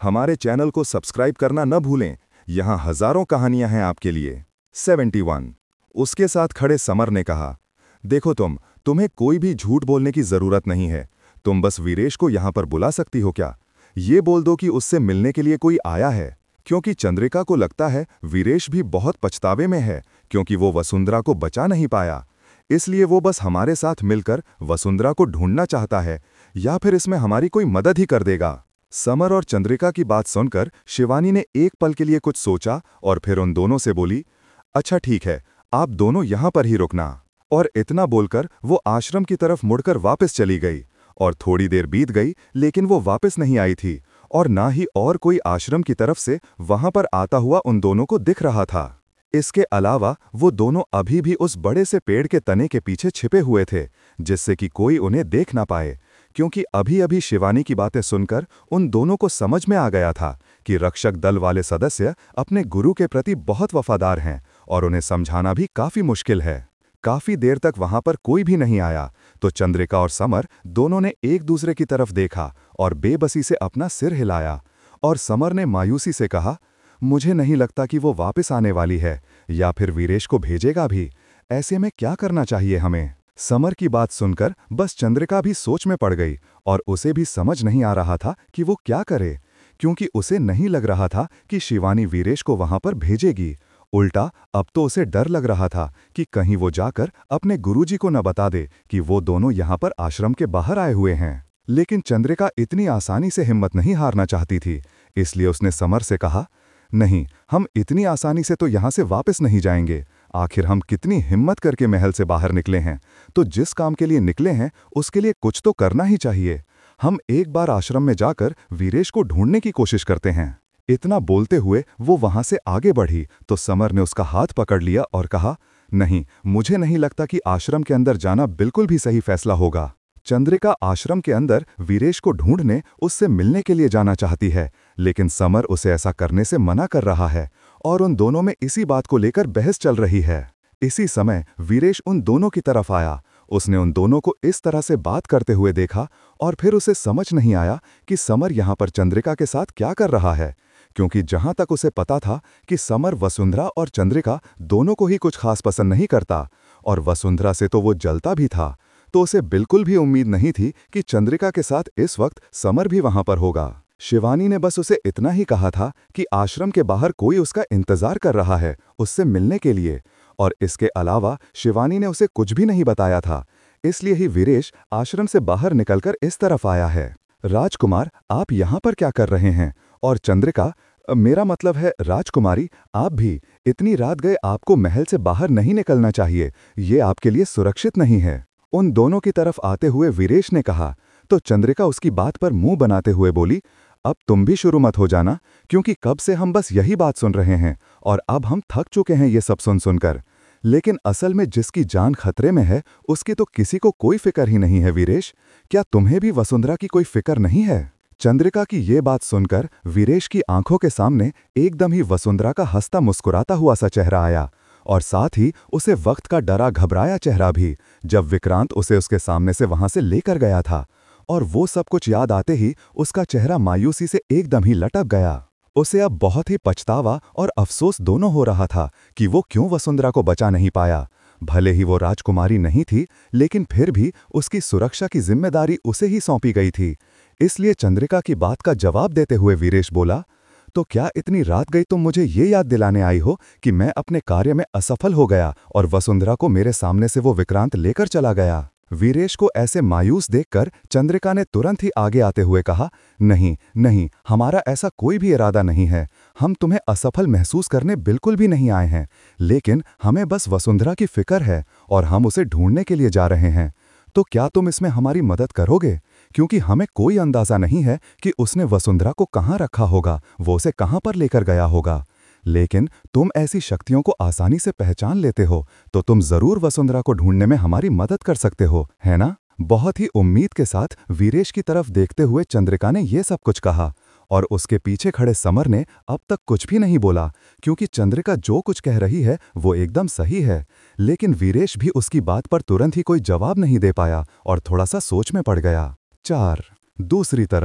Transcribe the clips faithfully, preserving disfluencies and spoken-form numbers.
हमारे चैनल को सब्सक्राइब करना न भूलें। यहाँ हजारों कहानियां हैं आपके लिए। Seventy one. उसके साथ खड़े समर ने कहा, देखो तुम तुम्हें कोई भी झूठ बोलने की जरूरत नहीं है। तुम बस वीरेश को यहाँ पर बुला सकती हो क्या? ये बोल दो कि उससे मिलने के लिए कोई आया है, क्योंकि चंद्रिका को लगता है वीरेश भी बहुत पछतावे में है, क्योंकि वो वसुंधरा को बचा नहीं पाया। इसलिए वो बस हमारे साथ मिलकर वसुंधरा को ढूंढना चाहता है, या फिर इसमें हमारी कोई मदद ही कर देगा। समर और चंद्रिका की बात सुनकर शिवानी ने एक पल के लिए कुछ सोचा और फिर उन दोनों से बोली, अच्छा ठीक है, आप दोनों यहाँ पर ही रुकना। और इतना बोलकर वो आश्रम की तरफ मुड़कर वापस चली गई। और थोड़ी देर बीत गई, लेकिन वो वापस नहीं आई थी, और ना ही और कोई आश्रम की तरफ से वहां पर आता हुआ उन दोनों को दिख रहा था। इसके अलावा वो दोनों अभी भी उस बड़े से पेड़ के तने के पीछे छिपे हुए थे, जिससे कि कोई उन्हें देख ना पाए, क्योंकि अभी अभी शिवानी की बातें सुनकर उन दोनों को समझ में आ गया था कि रक्षक दल वाले सदस्य अपने गुरु के प्रति बहुत वफादार हैं और उन्हें समझाना भी काफी मुश्किल है। काफी देर तक वहां पर कोई भी नहीं आया, तो चंद्रिका और समर दोनों ने एक दूसरे की तरफ देखा और बेबसी से अपना सिर हिलाया। और समर ने मायूसी से कहा, मुझे नहीं लगता कि वो वापस आने वाली है, या फिर वीरेश को भेजेगा भी। ऐसे में क्या करना चाहिए हमें? समर की बात सुनकर बस चंद्रिका भी सोच में पड़ गई, और उसे भी समझ नहीं आ रहा था कि वो क्या करे, क्योंकि उसे नहीं लग रहा था कि शिवानी वीरेश को वहां पर भेजेगी। उल्टा अब तो उसे डर लग रहा था कि कहीं वो जाकर अपने गुरुजी को न बता दे कि वो दोनों यहाँ पर आश्रम के बाहर आए हुए हैं। लेकिन चंद्रिका इतनी आसानी से हिम्मत नहीं हारना चाहती थी, इसलिए उसने समर से कहा, नहीं, हम इतनी आसानी से तो यहाँ से वापस नहीं जाएंगे। आखिर हम कितनी हिम्मत करके महल से बाहर निकले हैं, तो जिस काम के लिए निकले हैं उसके लिए कुछ तो करना ही चाहिए। हम एक बार आश्रम में जाकर वीरेश को ढूंढने की कोशिश करते हैं। इतना बोलते हुए वो वहां से आगे बढ़ी तो समर ने उसका हाथ पकड़ लिया और कहा, नहीं, मुझे नहीं लगता कि आश्रम के अंदर जाना बिल्कुल भी सही फैसला होगा। चंद्रिका आश्रम के अंदर वीरेश को ढूंढने, उससे मिलने के लिए जाना चाहती है, लेकिन समर उसे ऐसा करने से मना कर रहा है, और उन दोनों में इसी बात को लेकर बहस चल रही है। इसी समय वीरेश उन दोनों की तरफ आया। उसने उन दोनों को इस तरह से बात करते हुए देखा, और फिर उसे समझ नहीं आया कि समर यहाँ पर चंद्रिका के साथ क्या कर रहा है, क्योंकि जहां तक उसे पता था कि समर वसुंधरा और चंद्रिका दोनों को ही कुछ खास पसंद नहीं करता, और वसुंधरा से तो वो जलता भी था, तो उसे बिल्कुल भी उम्मीद नहीं थी कि चंद्रिका के साथ इस वक्त समर भी वहां पर होगा। शिवानी ने बस उसे इतना ही कहा था कि आश्रम के बाहर कोई उसका इंतजार कर रहा है उससे मिलने के लिए, और इसके अलावा शिवानी ने उसे कुछ भी नहीं बताया था। इसलिए ही वीरेश आश्रम से बाहर निकलकर इस तरफ आया है। राजकुमार, आप यहाँ पर क्या कर रहे हैं? और चंद्रिका, मेरा मतलब है राजकुमारी, आप भी इतनी रात गए आपको महल से बाहर नहीं निकलना चाहिए, ये आपके लिए सुरक्षित नहीं है। उन दोनों की तरफ आते हुए वीरेश ने कहा, तो चंद्रिका उसकी बात पर मुंह बनाते हुए बोली, अब तुम भी शुरू मत हो जाना, क्योंकि कब से हम बस यही बात सुन रहे हैं और अब हम थक चुके हैं ये सब सुन सुनकर। लेकिन असल में जिसकी जान खतरे में है उसकी तो किसी को कोई फिक्र ही नहीं है। वीरेश, क्या तुम्हें भी वसुंधरा की कोई फिक्र नहीं है? चंद्रिका की ये बात सुनकर वीरेश की आंखों के सामने एकदम ही वसुंधरा का हंसता मुस्कुराता हुआ सा चेहरा आया, और साथ ही उसे वक्त का डरा घबराया चेहरा भी, जब विक्रांत उसे उसके सामने से वहां से लेकर गया था। और वो सब कुछ याद आते ही उसका चेहरा मायूसी से एकदम ही लटक गया। उसे अब बहुत ही पछतावा और अफसोस दोनों हो रहा था कि वो क्यों वसुंधरा को बचा नहीं पाया। भले ही वो राजकुमारी नहीं थी, लेकिन फिर भी उसकी सुरक्षा की जिम्मेदारी उसे ही सौंपी गई थी। इसलिए चंद्रिका की बात का जवाब देते हुए वीरेश बोला, तो क्या इतनी रात गई तुम मुझे ये याद दिलाने आई हो कि मैं अपने कार्य में असफल हो गया और वसुंधरा को मेरे सामने से वो विक्रांत लेकर चला गया? वीरेश को ऐसे मायूस देखकर चंद्रिका ने तुरंत ही आगे आते हुए कहा, नहीं नहीं, हमारा ऐसा कोई भी इरादा नहीं है। हम तुम्हें असफल महसूस करने बिल्कुल भी नहीं आए हैं, लेकिन हमें बस वसुंधरा की फिक्र है और हम उसे ढूंढने के लिए जा रहे हैं। तो क्या तुम इसमें हमारी मदद करोगे? क्योंकि हमें कोई अंदाजा नहीं है कि उसने वसुंधरा को कहाँ रखा होगा, वो उसे कहाँ पर लेकर गया होगा। लेकिन तुम ऐसी शक्तियों को आसानी से पहचान लेते हो, तो तुम जरूर वसुंधरा को ढूंढने में हमारी मदद कर सकते हो, है ना? बहुत ही उम्मीद के साथ वीरेश की तरफ देखते हुए चंद्रिका ने यह सब कुछ कहा, और उसके पीछे खड़े समर ने अब तक कुछ भी नहीं बोला, क्योंकि चंद्रिका जो कुछ कह रही है वो एकदम सही है। लेकिन वीरेश भी उसकी बात पर तुरंत ही कोई जवाब नहीं दे पाया और थोड़ा सा सोच में पड़ गया। चार। दूसरी तरफ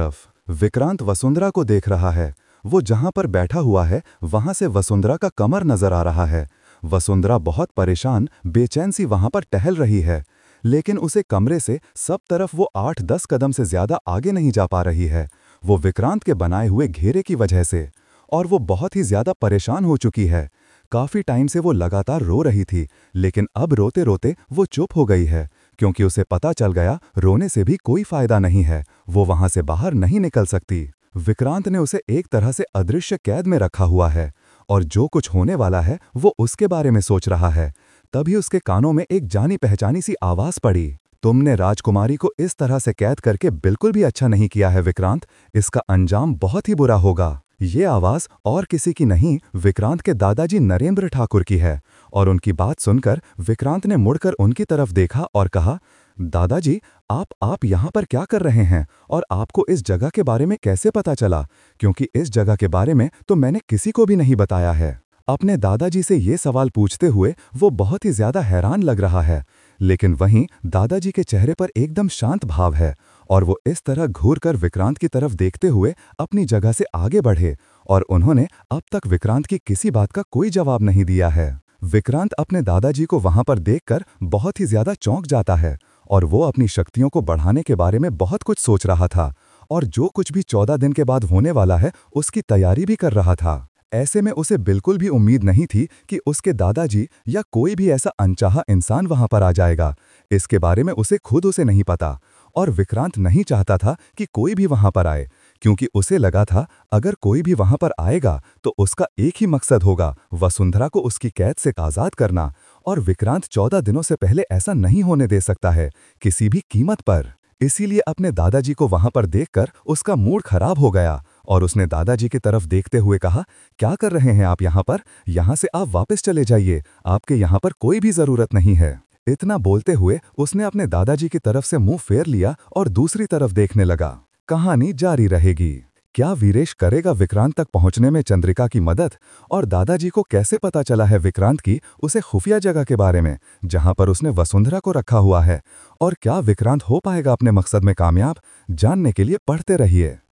विक्रांत वसुंधरा को देख रहा है। वो जहां पर बैठा हुआ है वहां से वसुंधरा का कमर नजर आ रहा है। वसुंधरा बहुत परेशान, बेचैन सी वहां पर टहल रही है, लेकिन उसे कमरे से सब तरफ वो आठ दस कदम से ज्यादा आगे नहीं जा पा रही है, वो विक्रांत के बनाए हुए घेरे की वजह से। और वो बहुत ही ज्यादा परेशान हो चुकी है। काफी टाइम से वो लगातार रो रही थी, लेकिन अब रोते रोते वो चुप हो गई है, क्योंकि उसे पता चल गया रोने से भी कोई फायदा नहीं है, वो वहां से बाहर नहीं निकल सकती। विक्रांत ने उसे एक तरह से अदृश्य कैद में रखा हुआ है, और जो कुछ होने वाला है वो उसके बारे में सोच रहा है। तभी उसके कानों में एक जानी पहचानी सी आवाज पड़ी। तुमने राजकुमारी को इस तरह से कैद करके बिल्कुल भी अच्छा नहीं किया है विक्रांत, इसका अंजाम बहुत ही बुरा होगा। ये आवाज और किसी की नहीं, विक्रांत के दादाजी नरेंद्र ठाकुर की है। और उनकी बात सुनकर विक्रांत ने मुड़कर उनकी तरफ देखा और कहा, दादाजी, आप आप यहाँ पर क्या कर रहे हैं, और आपको इस जगह के बारे में कैसे पता चला? क्योंकि इस जगह के बारे में तो मैंने किसी को भी नहीं बताया है। अपने दादाजी से ये सवाल पूछते हुए वो बहुत ही ज्यादा हैरान लग रहा है, लेकिन वहीं दादाजी के चेहरे पर एकदम शांत भाव है, और वो इस तरह घूरकर विक्रांत की तरफ देखते हुए अपनी जगह से आगे बढ़े, और उन्होंने अब तक विक्रांत की किसी बात का कोई जवाब नहीं दिया है। विक्रांत अपने दादाजी को वहां पर देखकर बहुत ही ज्यादा चौंक जाता है, और वो अपनी शक्तियों को बढ़ाने के बारे में बहुत कुछ सोच रहा था, और जो कुछ भी चौदह दिन के बाद होने वाला है उसकी तैयारी भी कर रहा था। ऐसे में उसे बिल्कुल भी उम्मीद नहीं थी कि उसके दादाजी या कोई भी ऐसा अनचाहा इंसान वहां पर आ जाएगा। इसके बारे में उसे खुद उसे नहीं पता, और विक्रांत नहीं चाहता था कि कोई भी वहां पर आए, क्योंकि उसे लगा था अगर कोई भी वहां पर आएगा तो उसका एक ही मकसद होगा, वसुंधरा को उसकी कैद से आजाद करना। और विक्रांत चौदह दिनों से पहले ऐसा नहीं होने दे सकता है, किसी भी कीमत पर। इसीलिए अपने दादाजी को वहां पर देखकर उसका मूड खराब हो गया, और उसने दादाजी की तरफ देखते हुए कहा, क्या कर रहे हैं आप यहाँ पर? यहाँ से आप वापस चले जाइए, आपके यहाँ पर कोई भी जरूरत नहीं है। इतना बोलते हुए उसने अपने दादाजी की तरफ से मुंह फेर लिया और दूसरी तरफ देखने लगा। कहानी जारी रहेगी। क्या वीरेश करेगा विक्रांत तक पहुंचने में चंद्रिका की मदद? और दादाजी को कैसे पता चला है विक्रांत की उसे खुफिया जगह के बारे में, जहां पर उसने वसुंधरा को रखा हुआ है? और क्या विक्रांत हो पाएगा अपने मकसद में कामयाब? जानने के लिए पढ़ते रहिए।